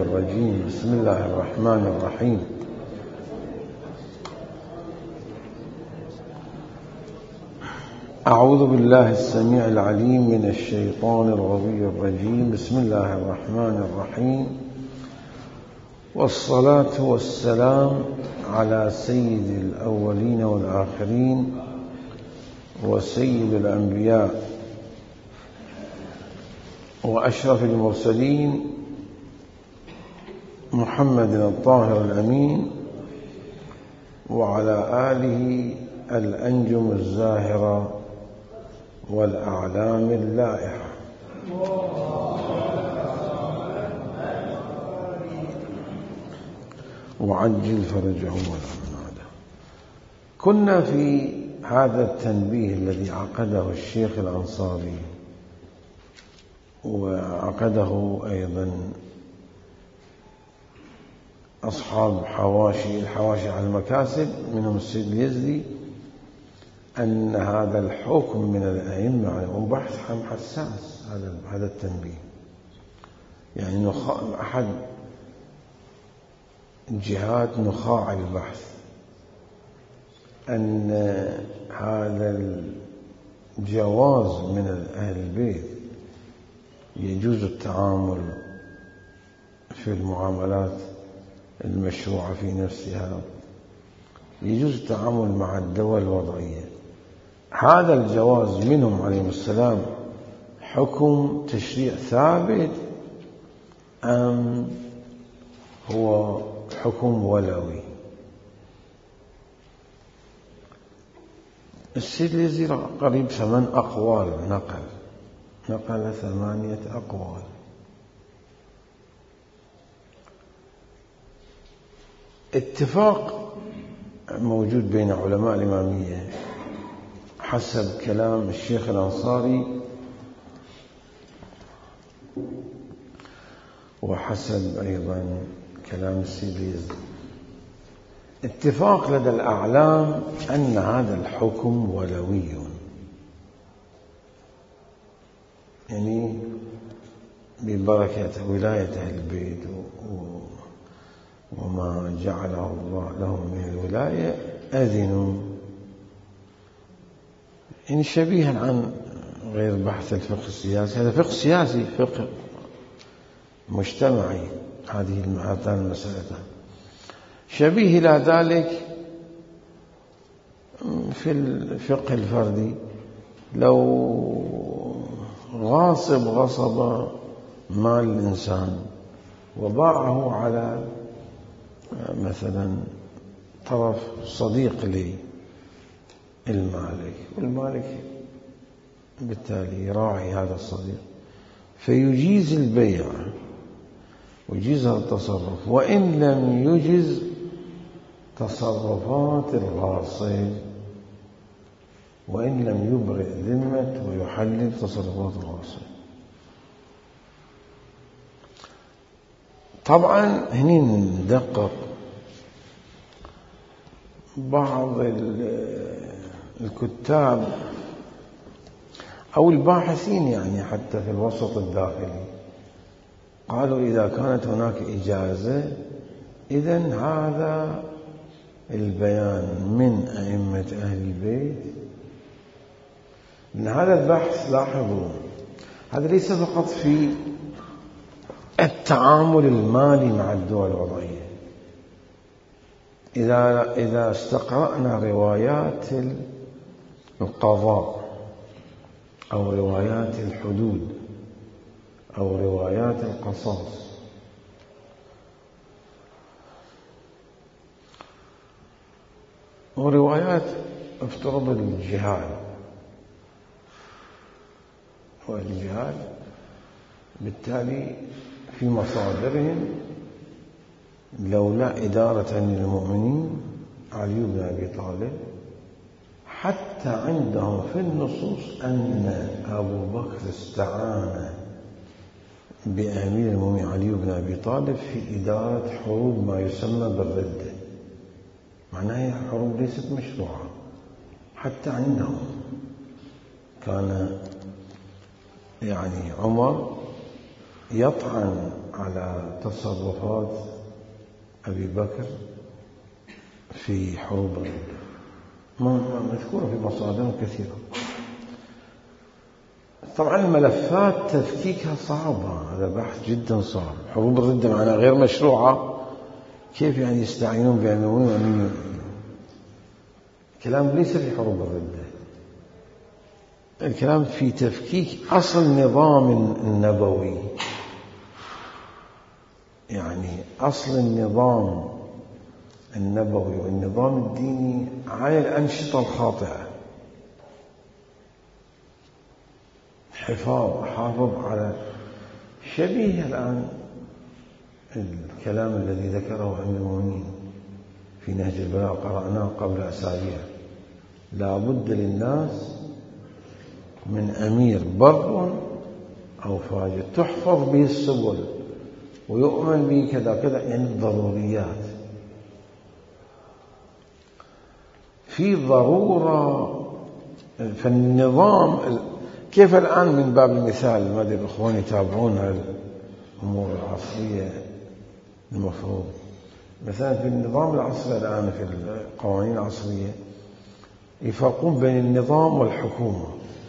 الرجيم. بسم الله الرحمن الرحيم. أعوذ بالله السميع العليم من الشيطان الغوي الرجيم. بسم الله الرحمن الرحيم، والصلاة والسلام على سيد الأولين والآخرين وسيد الأنبياء وأشرف المرسلين محمد الطاهر الأمين، وعلى آله الأنجم الزاهرة والأعلام اللائحة. وعجل فرجهم والأمنادة. كنا في هذا التنبيه الذي عقده الشيخ الأنصاري، وعقده أيضا أصحاب الحواشي على المكاسب منهم السيد اليزدي، أن هذا الحكم من الأئمة وبحث حساس. هذا التنبيه يعني أحد جهات نخاع البحث، أن هذا الجواز من أهل البيت يجوز التعامل في المعاملات المشروعة في نفسها، يجوز التعامل مع الدول الوضعية. هذا الجواز منهم عليهم السلام حكم تشريع ثابت أم هو حكم ولوي؟ السيد اليزدي قريب 8 أقوال نقل 8 أقوال. اتفاق موجود بين علماء الإمامية حسب كلام الشيخ الأنصاري وحسب أيضا كلام السيد اليزدي، اتفاق لدى الأعلام أن هذا الحكم ولوي، يعني ببركة ولاية أهل البيت وما جعله الله لهم من الولاية أذنوا، يعني شبيها عن غير بحث الفقه السياسي. هذا فقه سياسي، فقه مجتمعي، هذه المسألة شبيه إلى ذلك في الفقه الفردي. لو غصب مال الإنسان وباعه على مثلا طرف صديق للمالك، والمالك بالتالي راعي هذا الصديق، فيجيز البيع ويجيز التصرف، وإن لم يجز تصرفات الغاصب، وإن لم يبرئ ذمة ويحلل تصرفات الغاصب. طبعا هني ندقق بعض الكتاب أو الباحثين، يعني حتى في الوسط الداخلي، قالوا إذا كانت هناك إجازة إذن هذا البيان من أئمة أهل البيت. من هذا البحث لاحظوا هذا ليس فقط في التعامل المالي مع الدول الوضعية. إذا استقرأنا روايات القضاء أو روايات الحدود أو روايات القصاص وروايات افترض الجهاد، بالتالي في مصادرهم لولا إدارة للمؤمنين علي بن أبي طالب، حتى عندهم في النصوص أن أبو بكر استعان بأمير المؤمنين علي بن أبي طالب في إدارة حروب ما يسمى بالردة. معناها حروب ليست مشروعة، حتى عندهم كان يعني عمر يطعن على تصرفات أبي بكر في حروب الردة، مذكورة في مصادر كثيرة. طبعا الملفات تفكيكها صعبة، هذا بحث جدا صعب. حروب الردة معناها غير مشروعة، كيف يعني يستعينون بأمويين؟ الكلام ليس في حروب الردة، الكلام في تفكيك أصل النظام النبوي، يعني أصل النظام النبوي والنظام الديني عن الأنشطة الخاطئة. حافظ على شبيه الآن الكلام الذي ذكره أمير المؤمنين في نهج البلاغة، قرأناه قبل أسابيع: لا بد للناس من أمير بر أو فاجر تحفظ به السبل ويؤمن به كذا كذا، يعني الضروريات. في ضرورة فالنظام. كيف الآن من باب المثال، ما أدري الإخوان يتابعون الأمور العصرية، المفروض مثلا في النظام العصري الآن في القوانين العصرية يفرقون بين النظام والحكومة.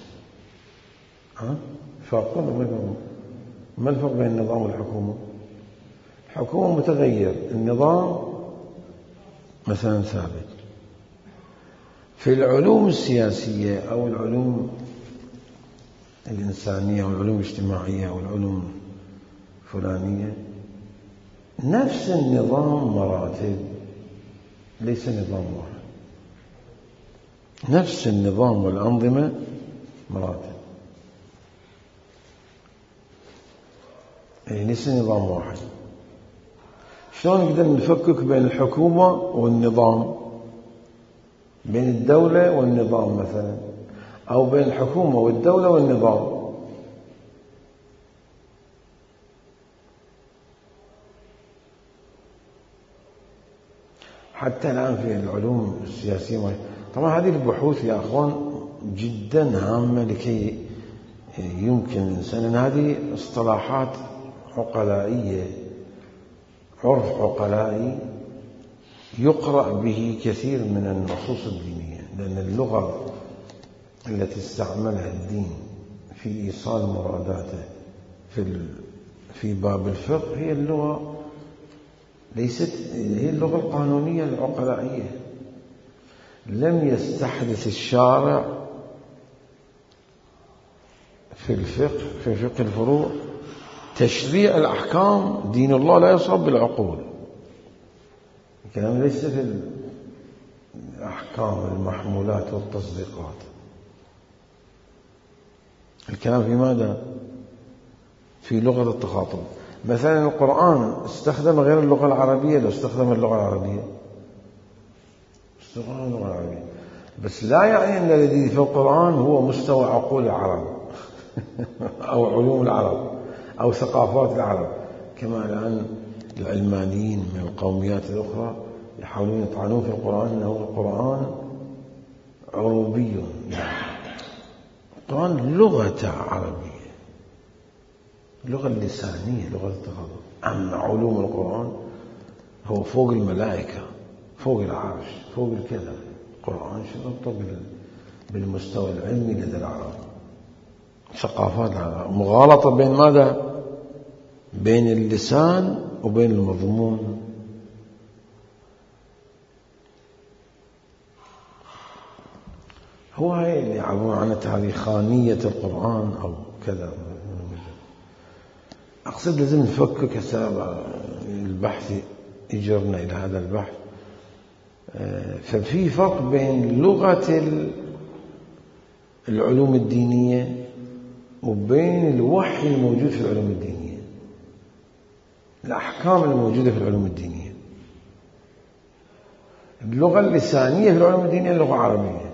يفرقون بينهم. ما الفرق بين النظام والحكومة؟ الحكومة متغير، النظام مثلا ثابت. في العلوم السياسية أو العلوم الإنسانية أو العلوم الاجتماعية أو العلوم الفلانية نفس النظام مراتب، ليس نظام واحد. نفس النظام والأنظمة مراتب، ليس نظام واحد. شلون نقدر نفكك بين الحكومة والنظام، بين الدولة والنظام مثلا، أو بين الحكومة والدولة والنظام؟ حتى الآن في العلوم السياسية، طبعا هذه البحوث يا أخوان جدا هامة لكي يمكن الإنسان، أن هذه اصطلاحات عقلائية، عرف عقلائي يقرأ به كثير من النصوص الدينية، لأن اللغة التي استعملها الدين في إيصال مراداته في باب الفقه هي اللغة، ليست هي اللغة القانونية العقلائية. لم يستحدث الشارع في الفقه، في فقه الفروع، تشريع الأحكام. دين الله لا يصاب بالعقول. الكلام ليس في الأحكام المحمولات والتصديقات، الكلام في ماذا؟ في لغة التخاطب. مثلا القرآن استخدم غير اللغة العربية، لو استخدم اللغة العربية استخدم اللغة العربية، بس لا يعني أن الذي في القرآن هو مستوى عقول العرب أو علوم العرب أو ثقافات العرب، كما الآن العلمانيين من القوميات الأخرى يحاولون يطعنون في القرآن أنه القرآن عروبي. القرآن لغة عربية، اللغة اللسانية، لغة التخاطب. أما علوم القرآن هو فوق الملائكة، فوق العرش، فوق الكذا. القرآن شرطه بالمستوى العلمي لدى العرب، ثقافات العرب، مغالطة بين ماذا؟ بين اللسان وبين المضمون. هو هاي اللي يعبرون عنها تاريخانية القرآن أو كذا. أقصد لازم نفكك هسه البحث يجرنا إلى هذا البحث. ففي فرق بين لغة العلوم الدينية وبين الوحي الموجود في العلوم الدينية، الأحكام الموجودة في العلوم الدينية. اللغة اللسانية في العلوم الدينية اللغة العربية،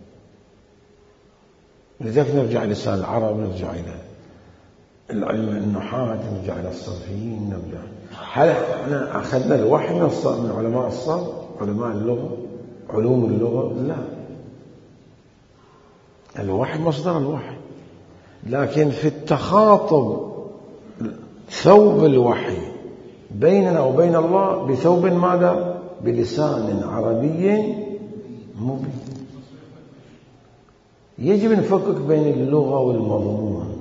لذلك نرجع لسان العرب، نرجع إلى العلم النحاة، نرجع إلى الصرفيين، نرجع. هل احنا أخذنا الوحي من علماء الصرف، علماء اللغة، علوم اللغة؟ لا، الوحي مصدر الوحي، لكن في التخاطب ثوب الوحي بيننا وبين الله بثوب ماذا؟ بلسان عربي مبين. يجب أن نفكك بين اللغة والمضمون.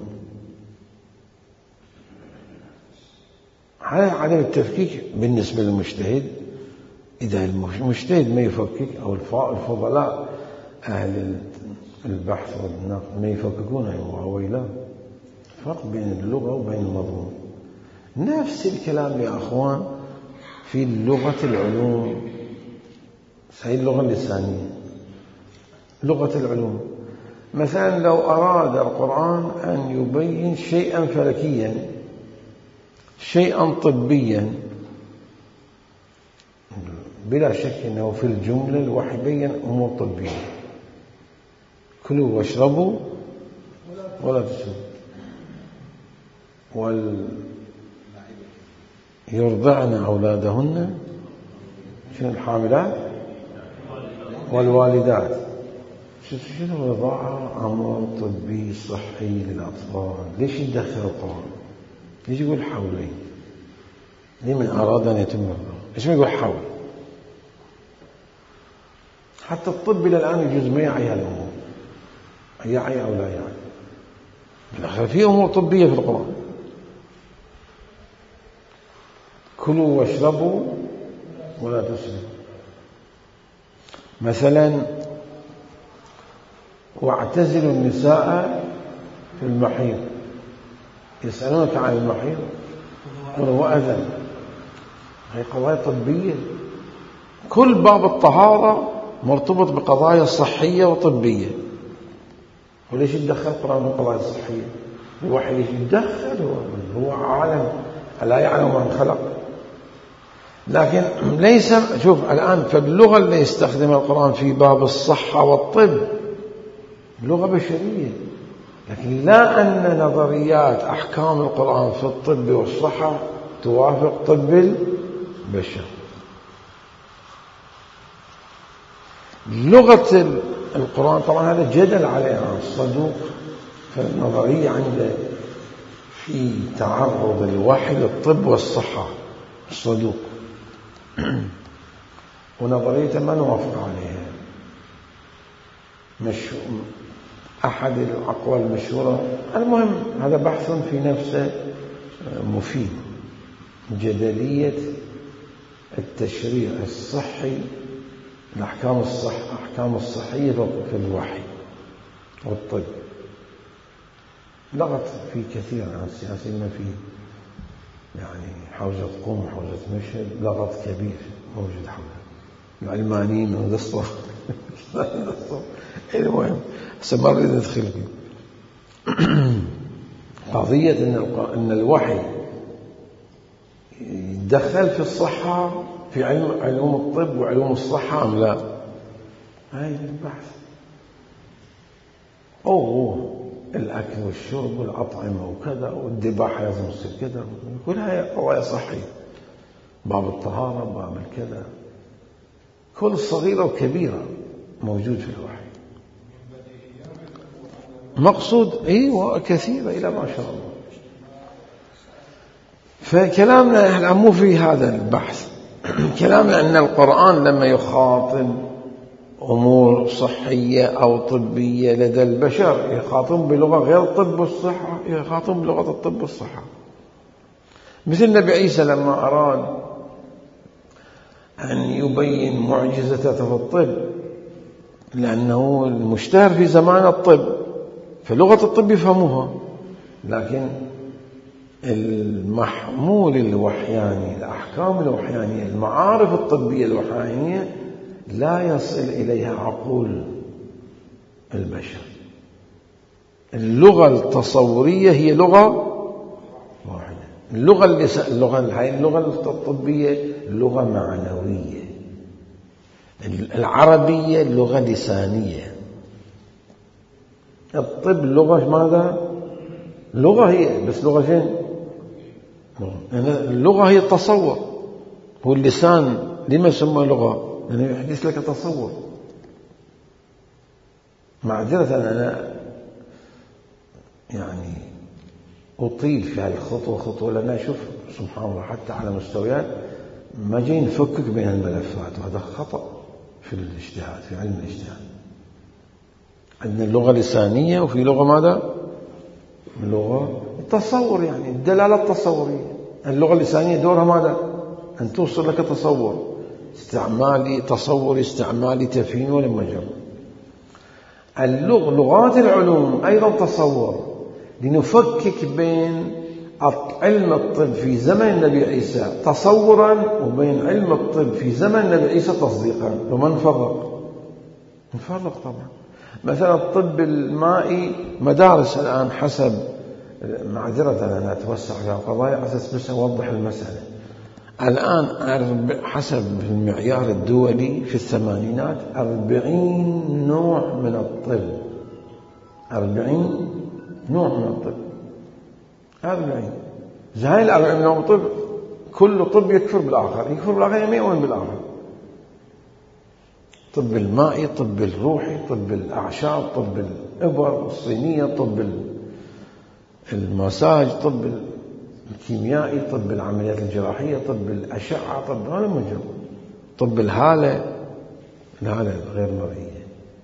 عدم التفكيك بالنسبة للمجتهد، إذا المجتهد ما يفكك أو الفضلاء أهل البحث والنقد ما يفككون وإلا فرق بين اللغة وبين المضمون. نفس الكلام يا أخوان في لغة العلوم، هي اللغة اللسانية، لغة العلوم. مثلا لو أراد القرآن أن يبين شيئا فلكيا، شيئا طبيا، بلا شك أنه في الجملة الوحي بين أمور طبية: كلوا واشربوا ولا تسرفوا، يرضعن أولادهن، شنو الحاملات والوالدات. شنو الرضاعة؟ أمر طبي صحي للأطفال. ليش يدخل القرآن؟ ليش يقول حولين؟ لمن أراد أن يتم الرضاعة؟ ليش ما يقول حول؟ حتى الطب إلى الآن يجوز ما يعي هالأمور، يعي أو لا يعي، بالآخر في أمور طبية في القرآن. كلوا واشربوا ولا تسرفوا. مثلا واعتزلوا النساء في المحيض، يسألونك عن المحيض قل هو أذى. هي قضايا طبية. كل باب الطهارة مرتبط بقضايا صحية وطبية. وليش يتدخل القرآن في القضايا الصحية؟ الوحي ليش يتدخل؟ هو عالم لا يعلم من خلق. لكن ليس، شوف الآن فاللغة اللي يستخدمها القرآن في باب الصحة والطب لغة بشرية، لكن لا أن نظريات أحكام القرآن في الطب والصحة توافق طب البشر. لغة القرآن طبعا هذا جدل عليها الصدوق، فالنظرية عنده في تعرض الوحي للطب والصحة الصدوق، ونظريته ما نوافق عليها. أحد الأقوال المشهورة، المهم هذا بحث في نفسه مفيد، جدلية التشريع الصحي، الأحكام الصحية في الوحي والطب. لغط في كثير عن السياسيين، في يعني حوزة قم وحوزة مشهد لغط كبير موجود حولها، العلمانيين ونقصوا المهم ما نريد ندخل فيه. قضية أن الوحي يتدخل في الصحة، في علوم الطب وعلوم الصحة أم لا، هاي البحث. الأكل والشرب والأطعمة وكذا، والذباحة لازم تصير كذا، كل هاي قضايا صحية. باب الطهارة، باب الكذا، كل صغيرة وكبيرة موجود في الوحي. مقصود كثيرة إلى ما شاء الله. فكلامنا الآن مو في هذا البحث. كلامنا أن القرآن لما يخاطب أمور صحية أو طبية لدى البشر يخاطب بلغة غير الطب والصحة، يخاطب بلغة الطب والصحة. مثل النبي عيسى لما أراد أن يبين معجزته في الطب، لأنه المشتهر في زمان الطب، فلغة الطب يفهموها، لكن المحمول الوحياني، الأحكام الوحيانية، المعارف الطبية الوحيانية لا يصل إليها عقول البشر. اللغة التصورية هي لغة واحدة. اللغة الطبية لغة معنوية، العربية لغة لسانية، الطب لغة ماذا؟ لغة هي بس لغة شين؟ اللغة هي التصور، هو اللسان لما يسمى لغة؟ لأنه يحدث لك تصور. معذرة أنا يعني أطيل في هذه الخطوة لأن شوف سبحان الله حتى على مستويات ما جاي نفكك بين الملفات، وهذا خطأ في الاجتهاد، في علم الاجتهاد. عندنا اللغة اللسانية وفي لغة ماذا؟ لغة التصور، يعني الدلالة التصورية. اللغة اللسانية دورها ماذا؟ أن توصل لك تصور، استعمالي تصوري، استعمالي تفهيمي ولا مجرد. لغات العلوم أيضا تصور، لنفكك بين علم الطب في زمن النبي عيسى تصورا وبين علم الطب في زمن النبي عيسى تصديقا. وما نفرق طبعا. مثلا الطب المائي مدارس الآن حسب، معذرة أنا أتوسع في القضايا على أساس بس أوضح المسألة. الآن حسب المعيار الدولي في الثمانينات 40 نوع من الطب، 40 نوع من الطب، 40. هاي ال40 نوع من الطب كل طب يكفر بالآخر، يعني يؤمن بالآخر. طب المائي، طب الروحي، طب الأعشاب، طب الإبر الصينية، طب المساج، طب الكيميائي، طب العمليات الجراحية، طب الأشعة، طب هذا مجرد، طب الهالة غير مرئية،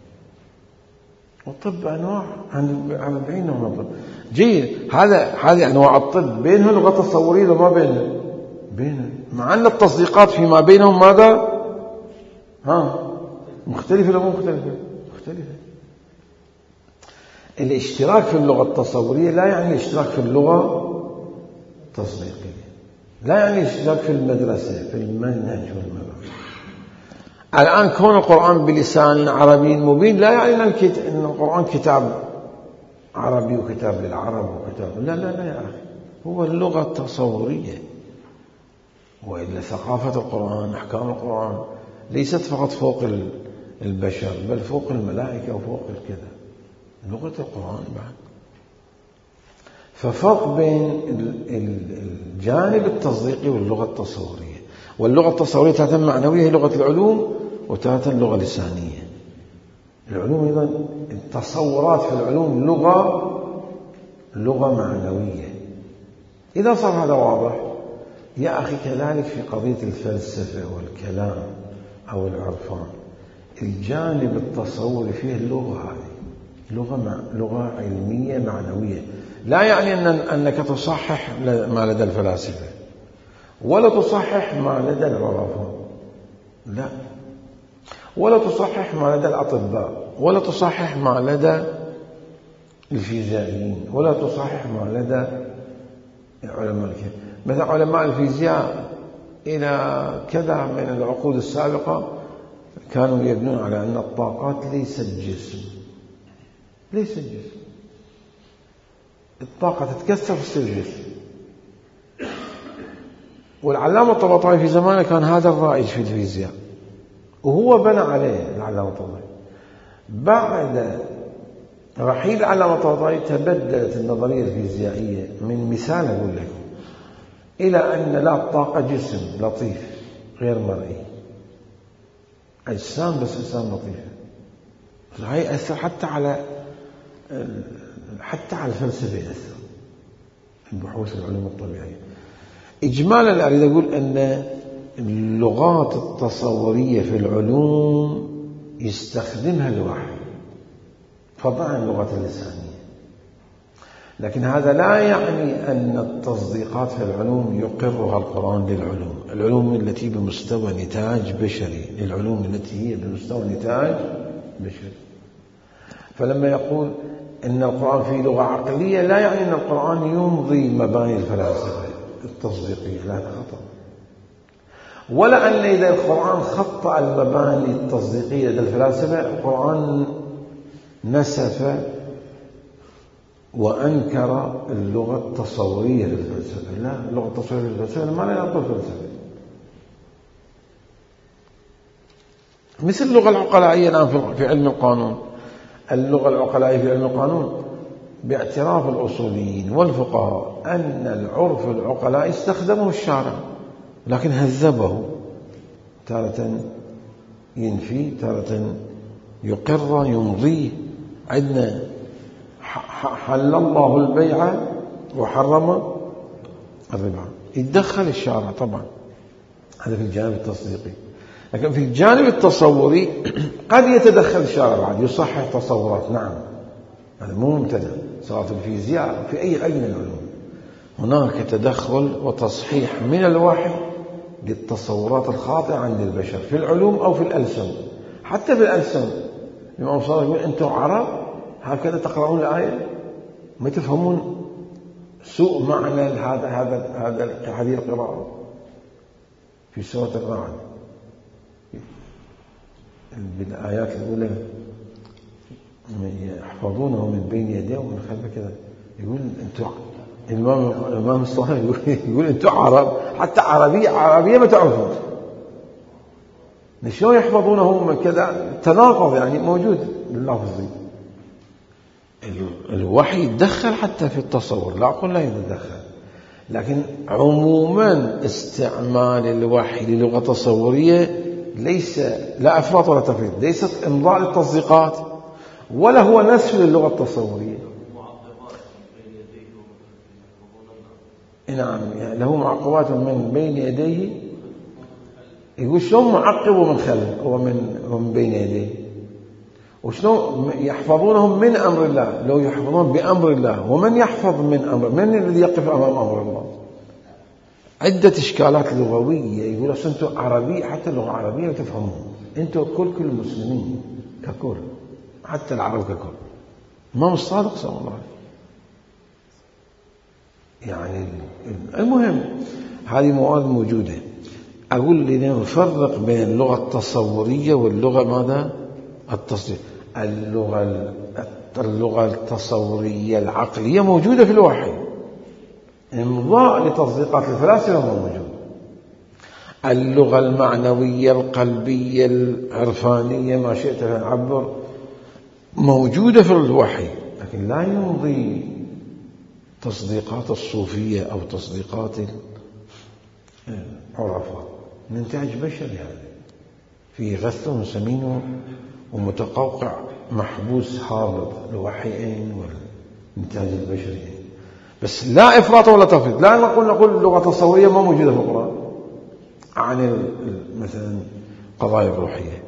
والطب أنواع عن 40 نوع من الطب. جيد، هذه أنواع الطب بينها لغة تصورية وما بينها، مع أن التصديقات فيما بينهم ماذا؟ مختلفة ولا مو مختلفة؟ الاشتراك في اللغة التصورية لا يعني الاشتراك في اللغة التصديقية، لا يعني الاشتراك في المدرسة، في المنهج والمدرسة. الآن كون القرآن بلسان عربي مبين لا يعني أن القرآن كتاب عربي وكتاب للعرب وكتاب لا يا أخي، هو اللغة التصورية. وإلا ثقافة القرآن، أحكام القرآن ليست فقط فوق البشر، بل فوق الملائكة وفوق الكذا، لغة القرآن بعد. ففرق بين الجانب التصديقي واللغة التصورية. واللغة التصورية تارة معنوية هي لغة العلوم، وتارة اللغة اللسانية. العلوم أيضا التصورات في العلوم لغة معنوية. إذا صار هذا واضح يا أخي، كذلك في قضية الفلسفة والكلام أو العرفان، الجانب التصوري فيه اللغة هذه لغة علمية معنوية. لا يعني أنك تصحح ما لدى الفلاسفة ولا تصحح ما لدى العرفاء، لا، ولا تصحح ما لدى الأطباء، ولا تصحح ما لدى الفيزيائيين، ولا تصحح ما لدى علماء الكيمياء. مثلا علماء الفيزياء إلى كذا من العقود السابقة كانوا يبنون على أن الطاقات ليست جسم. الطاقة تتكسر في تصير جسم. والعلامة الطباطبائي في زمانه كان هذا الرائج في الفيزياء، وهو بنى عليه العلامة الطباطبائي. بعد رحيل العلامة الطباطبائي تبدلت النظرية الفيزيائية من مثال أقول لكم إلى أن لا، الطاقة جسم لطيف غير مرئي، أجسام بس أجسام لطيفة. هاي أثر حتى على الفلسفة، يأثر البحوث العلوم الطبيعية. إجمالا أريد أقول أن اللغات التصورية في العلوم يستخدمها الوحي فضلا عن اللغة اللسانية، لكن هذا لا يعني أن التصديقات في العلوم يقرها القرآن للعلوم. العلوم التي بمستوى نتاج بشري، للعلوم التي هي بمستوى نتاج بشري. فلما يقول إن القرآن فيه لغة عقلية لا يعني أن القرآن يمضي مباني الفلاسفة التصديقية، لا، خطأ. ولا أن إذا القرآن خطأ المباني التصديقية لدى الفلاسفة القرآن نسف وأنكر اللغة التصورية للفلسفة. لا، اللغة التصورية للفلسفة ما لا يعطي الفلسفة. مثل اللغة العقلائية الآن في علم القانون. اللغة العقلائية في علم القانون باعتراف الأصوليين والفقهاء أن العرف العقلائي استخدمه الشارع، لكن هذبه، تارة ينفي، تارة يقر، يمضيه. عندنا حل الله البيع وحرم الربا. يتدخل الشارع طبعا، هذا في الجانب التصديقي. لكن في الجانب التصوري قد يتدخل الشارع بعد يصحح تصورات، نعم، هذا مو ممتنع، سواء في الفيزياء أو في أي علم من العلوم هناك تدخل وتصحيح من الوحي للتصورات الخاطئة عند البشر في العلوم أو في الألسن. حتى في الألسن الإمام صادق يقول أنتم عرب هكذا تقرؤون الآية ما تفهمون سوء معنى هذه القراءة في سورة الرعد بالآيات الأولى يحفظونه من بين يديه ومن خلفه كذا. يقول أنتم الإمام الصادق يقول أنتم عرب، حتى عربية ما تعرفون، شلون يحفظونه من كذا؟ تناقض يعني موجود باللفظي. الوحي يتدخل حتى في التصور، لا أقول لا يتدخل، لكن عموما استعمال الوحي للغة تصورية ليس لا إفراط ولا تفريط، ليست إمضاء للتصديقات ولا هو نسف للغة التصورية. نعم، يعني له معقبات من بين يديه. يقول شلون معقب ومن خلف ومن بين يديه، وشلون يحفظونهم من أمر الله؟ لو يحفظون بأمر الله، ومن يحفظ من الذي يقف أمام أمر الله؟ عدة إشكالات لغوية. يقول أنتم عربية، حتى اللغة العربية تفهمون، أنتم كل المسلمين ككل، حتى العرب ككل. الإمام الصادق صلى الله عليه يعني. المهم هذه مواد موجودة. أقول لنا نفرق بين اللغة التصورية واللغة ماذا؟ التصديق. اللغة التصورية العقلية موجودة في الوحي، إمضاء لتصديقات الفلاسفة موجود. اللغة المعنوية القلبية العرفانية ما شئت تعبر موجودة في الوحي، لكن لا يمضي تصديقات الصوفية أو تصديقات العرفاء. ننتاج بشري هذا في غث وسمين ومتقوقع محبوس هابط الوحيين والإنتاج البشري، بس لا إفراط ولا تفريط. لا نقول اللغة التصورية ما موجودة في القرآن عن مثلا قضايا الروحية،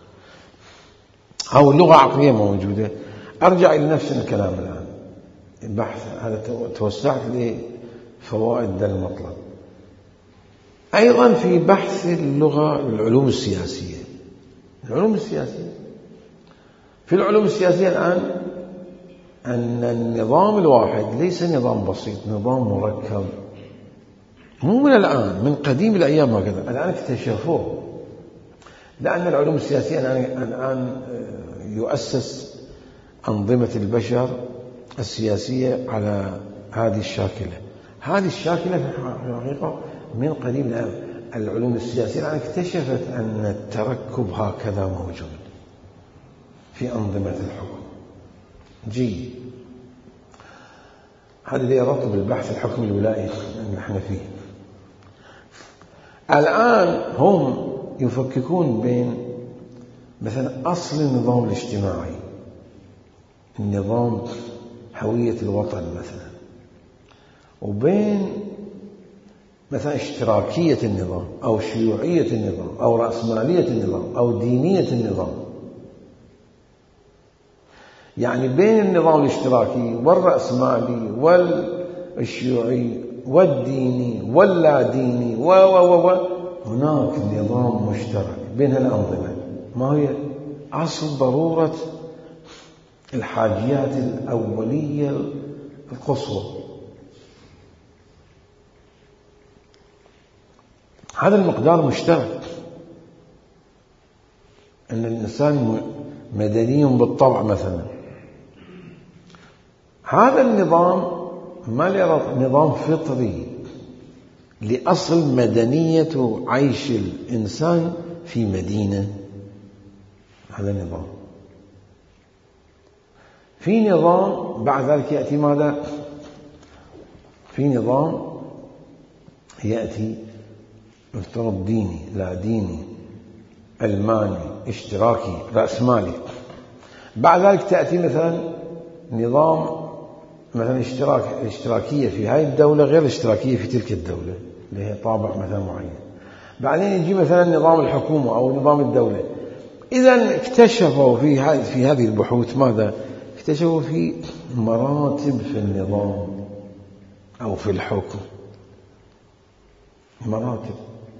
أو اللغة عقلية موجودة. أرجع إلى نفس الكلام الآن، البحث هذا توسعت لفوائد المطلب. أيضا في بحث اللغة العلوم السياسية. في العلوم السياسية الآن أن النظام الواحد ليس نظام بسيط، نظام مركب. مو من الآن، من قديم الأيام هكذا، الآن اكتشفوه. لأن العلوم السياسية الآن يؤسس أنظمة البشر السياسية على هذه الشاكلة. هذه الشاكلة في الحقيقة من قديم الأيام. العلوم السياسية الآن اكتشفت أن التركب هكذا موجود في أنظمة الحكم. جيد، هذا اللي يرتب البحث الحكم الولائي اللي نحن فيه. الآن هم يفككون بين مثلا أصل النظام الاجتماعي، النظام هوية الوطن مثلا، وبين مثلا اشتراكية النظام أو شيوعية النظام أو رأسمالية النظام أو دينية النظام. يعني بين النظام الاشتراكي والرأسمالي والشيوعي والديني واللا ديني هناك نظام مشترك بين الأنظمة. ما هي أصل ضرورة الحاجيات الأولية القصوى. هذا المقدار مشترك، أن الإنسان مدني بالطبع مثلا. هذا النظام ما نظام فطري لأصل مدنية عيش الإنسان في مدينة. هذا النظام. في نظام بعد ذلك يأتي ماذا؟ في نظام يأتي افترض ديني، لا ديني، علماني، اشتراكي، رأسمالي. بعد ذلك تأتي مثلا نظام مثلا الاشتراكية في هاي الدولة غير الاشتراكية في تلك الدولة اللي هي طابع مثلا معين. بعدين يجي مثلا نظام الحكومة أو نظام الدولة. إذا اكتشفوا في هذه البحوث ماذا؟ اكتشفوا في مراتب في النظام أو في الحكم، مراتب.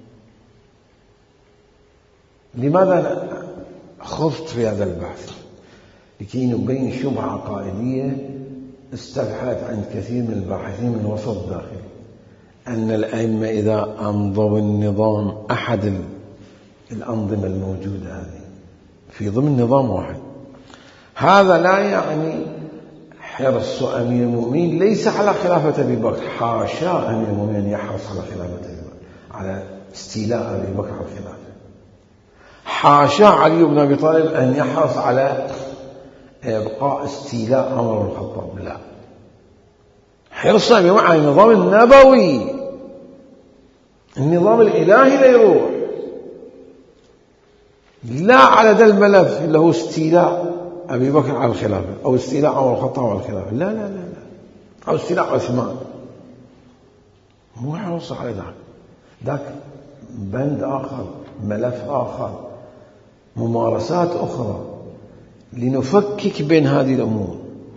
لماذا خضت في هذا البحث؟ لكي نبين شبهة عقائدية استبحت عند كثير من الباحثين من وسط داخلي، أن الأئمة إذا أمضوا النظام أحد الأنظمة الموجودة هذه في ضمن نظام واحد، هذا لا يعني حرص أمير المؤمنين ليس على خلافة أبي بكر، حاشا أمير المؤمنين يحرص على خلافة أبي بكر، على استيلاء أبي بكر على الخلافة. حاشا علي بن أبي طالب أن يحرص على إبقاء استيلاء عمر بن الخطاب، لا، حرصا بمعنى النظام النبوي، النظام الإلهي لا يروح، لا على ذا الملف اللي هو استيلاء أبي بكر على الخلافة أو استيلاء عمر بن الخطاب على الخلافة، لا لا لا لا، أو استيلاء عثمان، مو حرص على ذاك بند آخر، ملف آخر، ممارسات أخرى لنفكك بين هذه الأمور.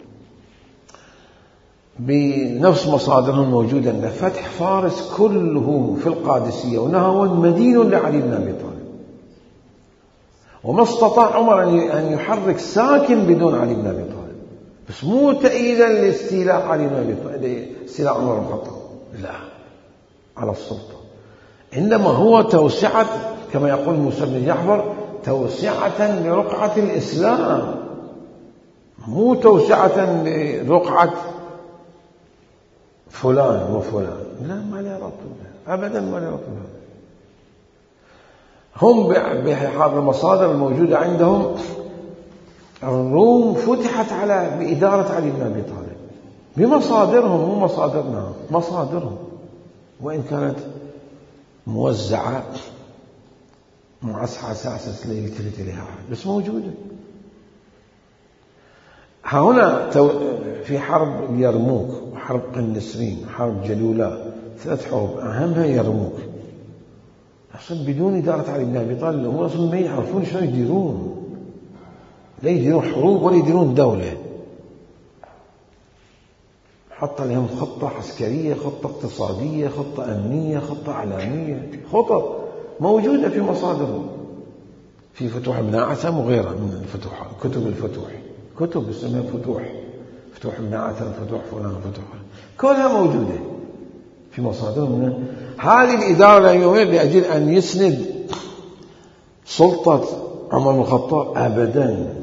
بنفس مصادرهم موجودة أن فتح فارس كله في القادسية ونهوى مدين لعلي بن أبي طالب، وما استطاع عمر أن يحرك ساكن بدون علي بن أبي طالب، بس مو تأييدا لاستيلاء علي بن أبي طالب، استيلاء عمر بن الخطاب، لا، على السلطة، إنما هو توسعة كما يقول موسى بن جعفر، توسعة لرقعة الإسلام، مو توسعة لرقعة فلان وفلان، لا، ما لا ربط أبدا، ما لا ربط. هم بهذه المصادر الموجودة عندهم الروم فتحت بإدارة علي بن أبي طالب بمصادرهم، مو مصادرنا، مصادرهم، وإن كانت موزعة معسعسة لا يلتفت إليها أحد، بس موجودة. هنا في حرب اليرموك وحرب قنسرين وحرب جلولاء، 3 حروب أهمها يرموك، أصلا بدون إدارة علي بن أبي طالب هم أصلا ما يعرفون شلون يديرون، لا يديرون حروب ولا يديرون دولة. حط لهم خطة عسكرية، خطة اقتصادية، خطة أمنية، خطة إعلامية، خطط موجودة في مصادرهم، في فتوح ابن عثم وغيرها من الفتوحات، كتب الفتوح، كتب اسمها فتوح ابن عثم، فتوح فلان، فتوح كلها موجودة في مصادرهم. هذه الإدارة الأموية لأجل أن يسند سلطة عمر بن الخطاب أبدا،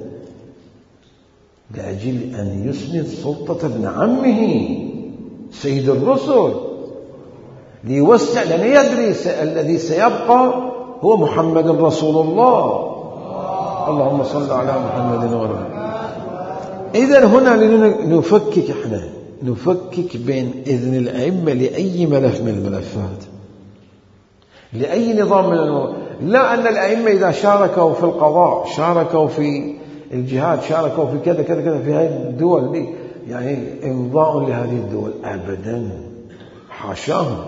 لأجل أن يسند سلطة ابن عمه سيد الرسل، ليوسع، لأن يدري الذي سيبقى هو محمد رسول الله، اللهم صل على محمد وعلى. إذن هنا نفكك، احنا نفكك بين إذن الأئمة لأي ملف من الملفات، لأي نظام من النظام، لا أن الأئمة إذا شاركوا في القضاء، شاركوا في الجهاد، شاركوا في كذا كذا كذا في هذه الدول دي يعني إمضاء لهذه الدول، أبدا، حاشاهم.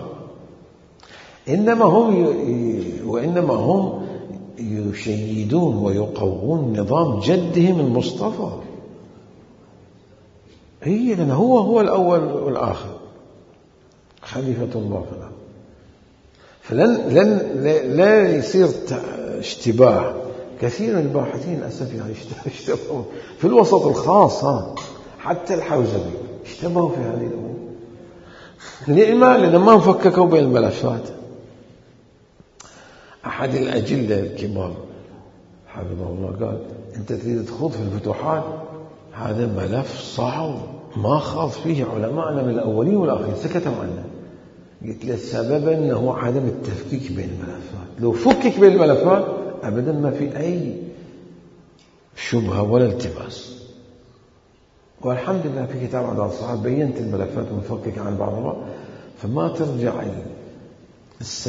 وإنما هم يشيدون ويقوون نظام جدهم المصطفى، هي لأنه هو الأول والآخر، خليفة الله في الأرض. لا يصير اشتباه. كثير من الباحثين للأسف يعني اشتبهوا في الوسط الخاص، حتى الحوزبي اشتبهوا في هذه الأمور. لأن ما فككوا بين الملفات. أحد الأجلة الكبار حفظه الله قال: أنت تريد تخوض في الفتوحات، هذا ملف صعب ما خاض فيه علماءنا من الأولين والآخرين، سكتوا عنه. قلت له السبب أنه عدم التفكيك بين الملفات، لو فكك بين الملفات أبدا ما في أي شبهة ولا التباس. والحمد لله في كتاب عدد الصحابة بينت الملفات المفككة عن بعضها، فما ترجع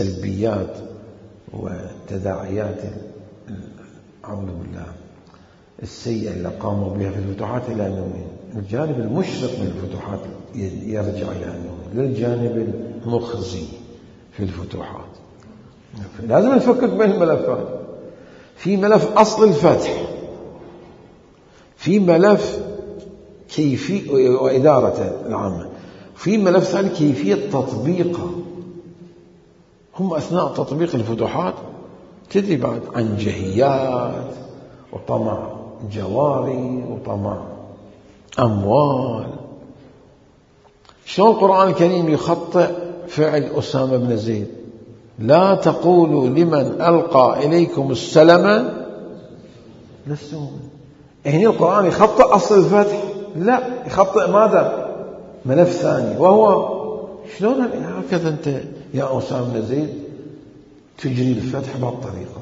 السلبيات والتداعيات أعوذ بالله السيئة اللي قاموا بها في الفتوحات إلى نوعين. الجانب المشرق من الفتوحات يرجع إلى نوعين، للجانب المخزي في الفتوحات. لازم نفكر بين الملفات. في ملف أصل الفتح، في ملف كيفية وإدارة العامة، في ملف ثاني كيفية تطبيقها. هم أثناء تطبيق الفتوحات تدري بعد عن جهيات وطمع جواري وطمع أموال. شلون القرآن الكريم يخطئ فعل أسامة بن زيد؟ لا تقولوا لمن ألقى إليكم السلام لستم مؤمنين. هنا القرآن يخطئ أصل الفتح؟ لا، يخطئ ماذا؟ ملف ثاني، وهو شلون هكذا أنت يا أسامة بن زيد تجري الفتح بهالطريقة؟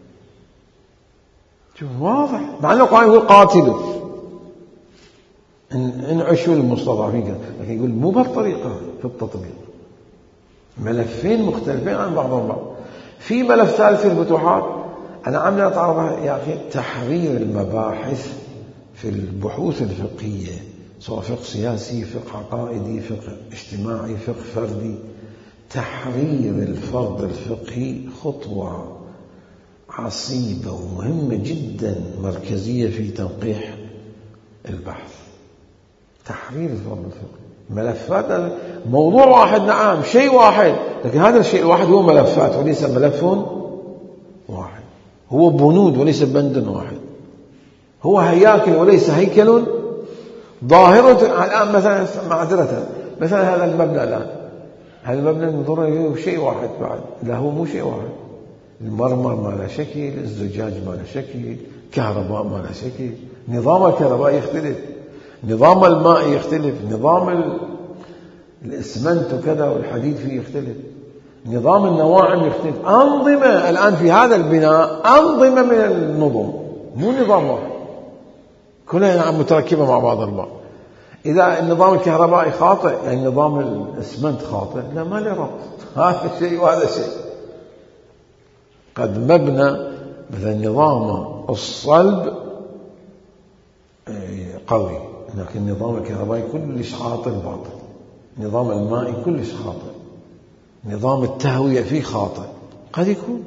شوف واضح، مع أن القرآن يقول قاتلوا انعشوا المستضعفين، لكن يقول مو بهالطريقة في التطبيق. ملفين مختلفين عن بعضهم بعض. في ملف ثالث في الفتوحات أنا عم أتعرض يا أخي، تحرير المباحث في البحوث الفقهية، سواء فقه سياسي، فقه عقائدي، فقه اجتماعي، فقه فردي. تحرير الفرد الفقهي خطوة عصيبة ومهمة جدا، مركزية في تنقيح البحث. تحرير الفرد الفقهي، ملفات، موضوع واحد، نعم، شيء واحد، لكن هذا الشيء الواحد هو ملفات وليس ملف واحد، هو بنود وليس بند واحد، هو هياكل وليس هيكل ظاهرة. الآن مثلا معذرة، مثلا هذا المبنى الآن، هذا المبنى ننظر له شيء واحد بعد، لا هو مو شيء واحد. المرمر ما له شكل، الزجاج ما له شكل، كهرباء ما له شكل، نظام الكهرباء يختلف، نظام الماء يختلف، نظام الإسمنت وكذا والحديد فيه يختلف، نظام النواعم يختلف. أنظمة الآن في هذا البناء، أنظمة من النظم، مو نظام واحد كلها متركبة مع بعض البعض. إذا النظام الكهربائي خاطئ، يعني نظام الإسمنت خاطئ، لا، ما له ربط، هذا شيء وهذا شيء. قد مبنى مثل نظام الصلب قوي، لكن النظام الكهربائي كلش خاطئ باطل، نظام الماء كلش خاطئ، نظام التهوية فيه خاطئ، قد يكون.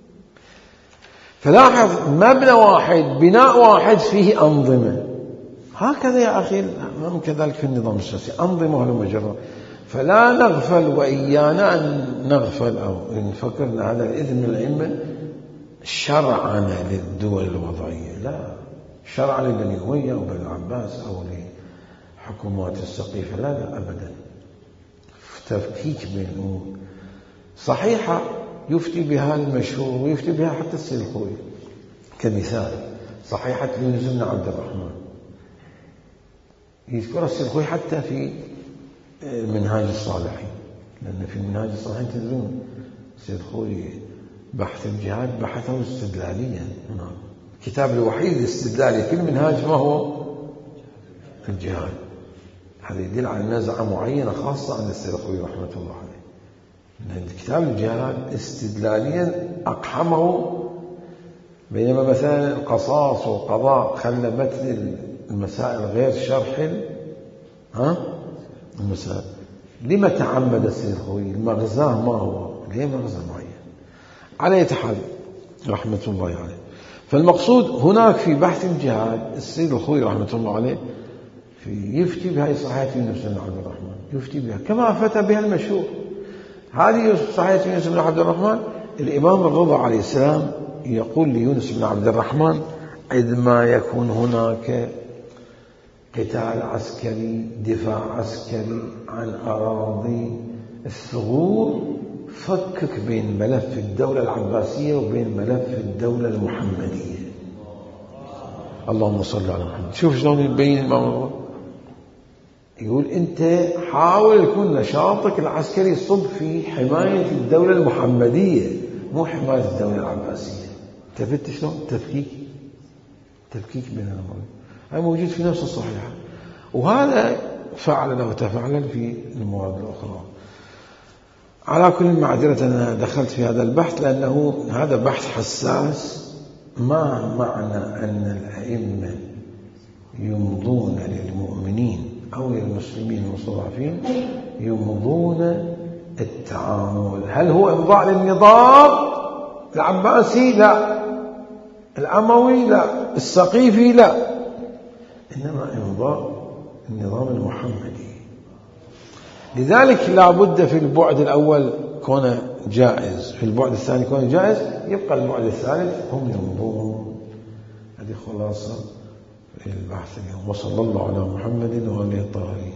فلاحظ، مبنى واحد، بناء واحد، فيه أنظمة. هكذا يا أخي هم كذلك في النظام السياسي، أنظمة لمجرد. فلا نغفل، وإيانا أن نغفل أو نفكر أن هذا الإذن من الأئمة شرعنا للدول الوضعية، لا، شرع لبني أمية أو بني العباس أو لحكومات السقيفة، لا لا أبدا. تفكيك بين الأمور صحيحة يفتي بها المشهور ويفتي بها حتى السيد الخوئي، كمثال صحيحة يونس بن عبد الرحمن يذكر السيد الخوئي حتى في منهاج الصالحين، لأن في منهاج الصالحين تدرون السيد الخوئي بحث الجهاد بحثه استدلاليا. الكتاب الوحيد الاستدلالي في المنهاج ما هو؟ الجهاد. هذا يدل على نزعة معينة خاصة عند السيد الخوئي رحمة الله عليه، لأن كتاب الجهاد استدلاليا أقحمه، بينما مثلا القصاص والقضاء خلى مثل المسائل غير شرح المسائل. لما تعمد السيد الخوئي؟ المغزاه ما هو؟ ليه مغزى معين؟ على يتحل رحمة الله عليه. فالمقصود هناك في بحث الجهاد السيد الخوئي رحمة الله عليه يفتي بهذه صحيحة يونس بن عبد الرحمن، يفتي بها كما فتى بها المشهور. هذه صحيحة يونس بن عبد الرحمن، الإمام الرضا عليه السلام يقول ليونس بن عبد الرحمن: عندما يكون هناك قتال عسكري، دفاع عسكري عن أراضي الثغور، فكك بين ملف الدولة العباسية وبين ملف الدولة المحمدية. اللهم صل على محمد. شوف شلون يبين الإمام الرضا، يقول أنت حاول يكون نشاطك العسكري صب في حماية الدولة المحمدية، مو حماية الدولة العباسية. تفت شلون؟ تفكيك بين الأمرين، هذا موجود في نفس الصحيحة، وهذا فعل وتفعل في المواد الأخرى. على كل معذرة أنا دخلت في هذا البحث لأنه هذا بحث حساس ما معنى أن الأئمة يمضون للمؤمنين أو للمسلمين المستضعفين يمضون التعامل؟ هل هو إمضاء للنظام العباسي؟ لا. الأموي؟ لا. السقيفي؟ لا. إنما إمضاء النظام المحمدي. لذلك لا بد في البعد الأول كونه جائز، في البعد الثاني كونه جائز، يبقى البعد الثالث هم يمضون. هذه خلاصة البحث اليوم. وصلى الله على محمد وآله الطاهرين.